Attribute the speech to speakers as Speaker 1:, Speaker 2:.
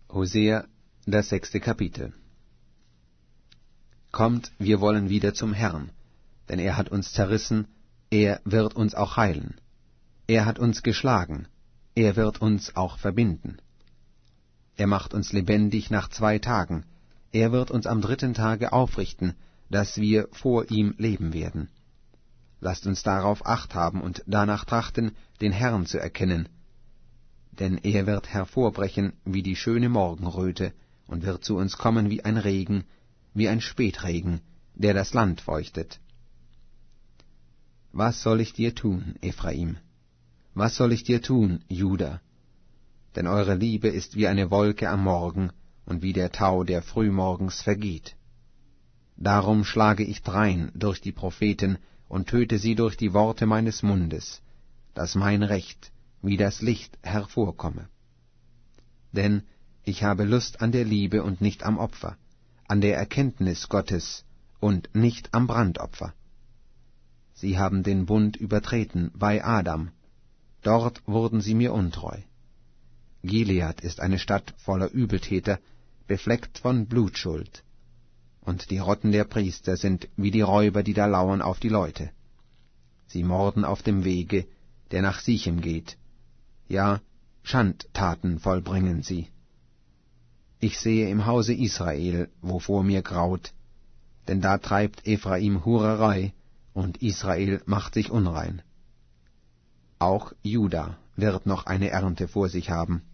Speaker 1: Hosea, das 6. Kapitel. Kommt, wir wollen wieder zum Herrn, denn er hat uns zerrissen, er wird uns auch heilen. Er hat uns geschlagen, er wird uns auch verbinden. Er macht uns lebendig nach 2 Tagen, er wird uns am 3. Tage aufrichten, dass wir vor ihm leben werden. Lasst uns darauf Acht haben und danach trachten, den Herrn zu erkennen. Denn er wird hervorbrechen wie die schöne Morgenröte und wird zu uns kommen wie ein Regen, wie ein Spätregen, der das Land feuchtet. Was soll ich dir tun, Ephraim? Was soll ich dir tun, Juda? Denn eure Liebe ist wie eine Wolke am Morgen und wie der Tau, der frühmorgens vergeht. Darum schlage ich drein durch die Propheten und töte sie durch die Worte meines Mundes, dass mein Recht wie das Licht hervorkomme. Denn ich habe Lust an der Liebe und nicht am Opfer, an der Erkenntnis Gottes und nicht am Brandopfer. Sie haben den Bund übertreten bei Adam, dort wurden sie mir untreu. Gilead ist eine Stadt voller Übeltäter, befleckt von Blutschuld. Und die Rotten der Priester sind wie die Räuber, die da lauern auf die Leute. Sie morden auf dem Wege, der nach Sichem geht. Ja, Schandtaten vollbringen sie. Ich sehe im Hause Israel, wo vor mir graut, denn da treibt Ephraim Hurerei, und Israel macht sich unrein. Auch Juda wird noch eine Ernte vor sich haben.